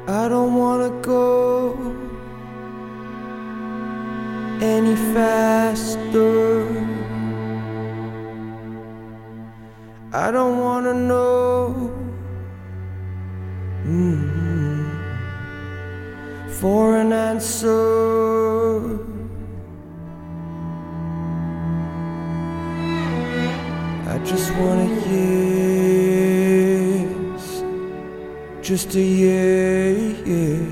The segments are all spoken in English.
I don't wanna go any faster. I don't wanna know for an answer. I just want a yes, just a yes.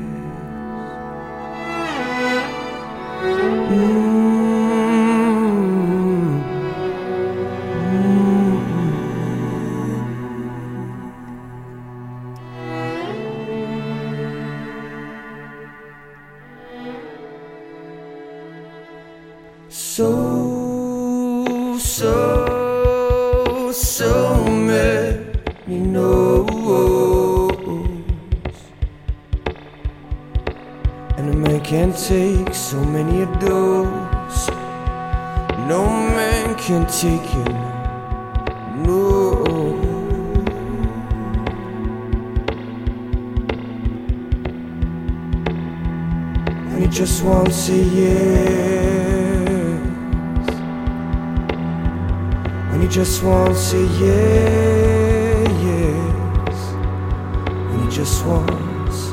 So many no's, and a man can't take so many of those. No man can take it, no. And he just wants a yes, and he just wants a yes, and he just wants a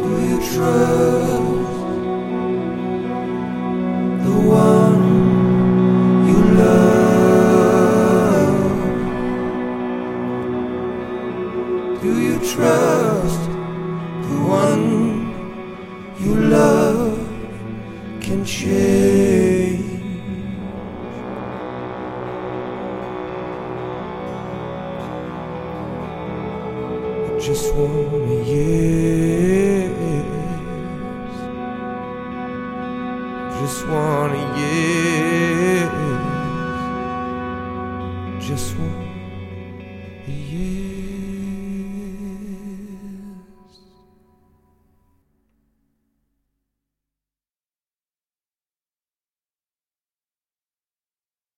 Do you trust the one you love? Do you trust the one you love can change? Just want a yes. Just want a yes. Just want a yes.